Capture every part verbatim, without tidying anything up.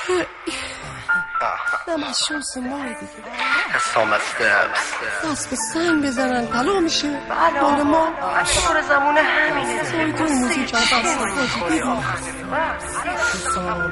نماز شمس ماه دیگه حسام استرس دست به سنگ بزنن طلا میشه بال ما دور زمونه همینه سایتون موزیک هم دست بازی بیرون حسام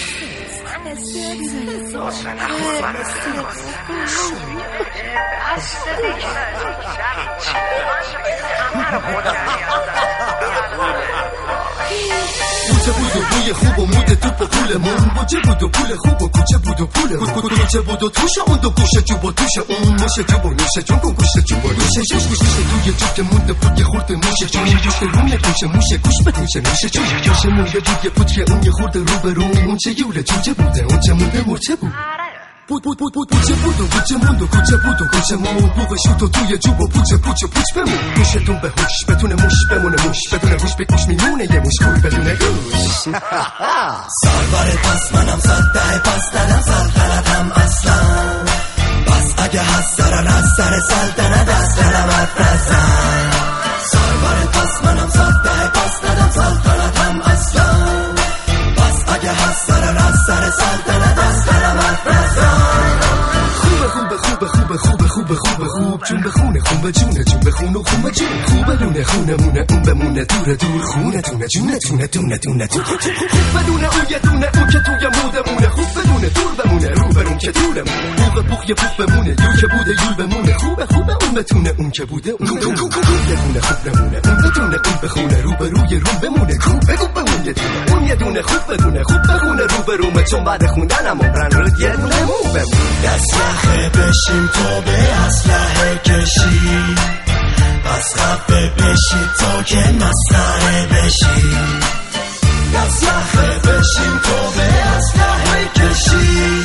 کوچه بود و بوی خوب و مود توپ و پولمون بوچه بود و پول خوب و کوچه بود و پولمون کوچه بود و توش اون دو گوشه جوب و توش اون موشه جوب و نوشه جون کن گوشه جوب و نوشه شش گوشه توی جوب که مونده بود یه خورده موشه جون گوشه روی گوشه موشه گوش به گوشه نوشه جون گوشه مونده بود یه پود که اون یه خورده رو به رو اون چه یوله جوجه بوده اون چه مونده مرچه بود بود بود بود بود پوچه بود و پوچه موند و کوچه بود و کوچه مون بوغ شوت و توی جوب و پوچه پوچه پوچ بمون گوشتون به هوش بتونه موش بمونه موش بدون هوش بگوش میمونه یه موش کوی بدونه گوش سربار پس منم صده پس دادم سلطنتم اصلا پس اگه هست سر از سر سلطنت از دلم افرزن سربار پس منم صده پس دادم سلطنتم اصلا پس اگه هست سر از سر سلطنت از دلم افرزن خوبه خوبه خوبه خوبه خوبه خوبه خوبه خوب چون بخونه خوبه جونه چون بخونه خوبه جون خوبه لونه خونه مونه اون بمونه دور دور خونه دونه جونه تونه دونه دونه دونه خوب بدونه اون یه دونه اون که توی موده مونه خوب بدونه دور بمونه رو برون که دوره مونه بوغ بوغ یه بوغ بمونه یو که بوده یول بمونه خوبه خوبه اون بتونه اون که بوده اون یه دونه خوب بمونه اون بدونه اون بخونه رو به روی رو بمونه خوب بگو بمون یه دونه اون یه دونه خوب بدونه خوب بخونه رو به رومه چون بعد خوندنم عمرن رو یه دونه مو بمونه دست یخه بشیم تو به اسلحه کشی پس خفه بشی تا که مسخره بشی دست یخه بشیم تو به اسلحه کشی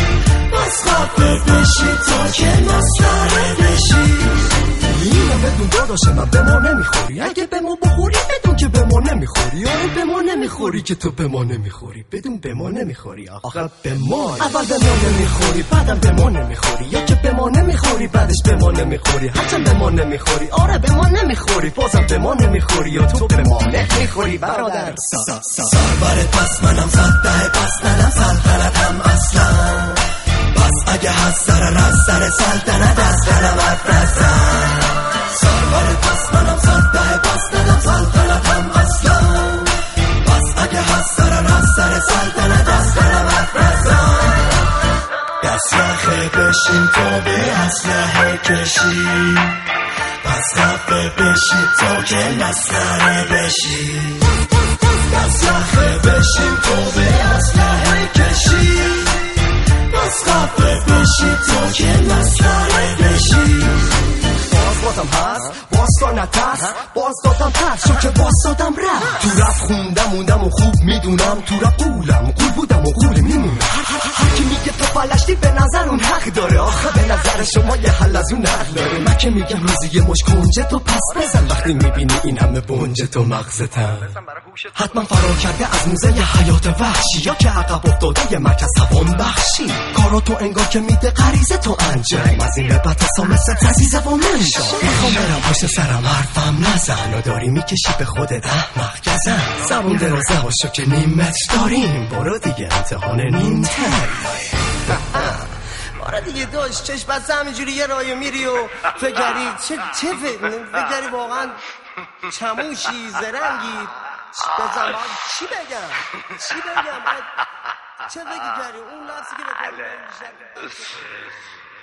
پس خفه بشی تا که مسخره بشی اینو بدون داداش من به ما نمیخوری اگه به ما بخوری بدون که به ما نمیخوری آره به ما نمیخوری که تو به ما نمیخوری بدون به ما نمیخوری آخه به ما اول به ما نمیخوری بعدم به ما نمیخوری یا که به ما نمیخوری بعدش به ما نمیخوری هرچند به ما نمیخوری آره به ما نمیخوری بازم به ما نمیخوری یا تو به ما نمیخوری برادر سربرت پس منم صده پس دادم سلطنتم اصلا پس اگه هست سر از سر سلطنت از دلم افرزن سربرت پس منم صده پس دادم سلطنتم اصلا پس اگه هست سر از سر سلطنت از دلم افرزن دست یخه بشیم تو به اسلحه کشی پس خفه بشی تا که مسخره بشی دست یخه بشیم تو به اسلحه کشی پس خفه بشی تا که مسخره بشی باز بازم هست باز تا نترس باز دادم ترس شو که باز دادم رفت تو رفت خوندم موندم و خوب میدونم تو رفت قولم قول بودم و قول میمونم هر کی میگه تو فلشتی به نظر اون حق داره آخه به نظر شما یه حل از اون نقل داره من که میگم روزی یه مش کنجه تو پس بزن وقتی میبینی این همه بنجه تو مغزتم حتما فرار کرده از موزه حیات وحشی یا که عقب افتاده یه مرکز توان بخشی کارا تو انگار که میده غریزه تو انجام از این لبت حسام مثل عزیزه با من شا میخوام برم پشت سرم حرفم نزن و داری میکشی به خودت احمق گزن زبون درازه هاشو که نیمت داریم برو دیگه امتحان نیم تری آره دیگه داشت چشم بسته همینجوری یه رای میری و فکری چه چه فکری واقعا چموشی زرنگی بزن چی بگم چی بگم چه فکری کردی اون لحظه که بکنم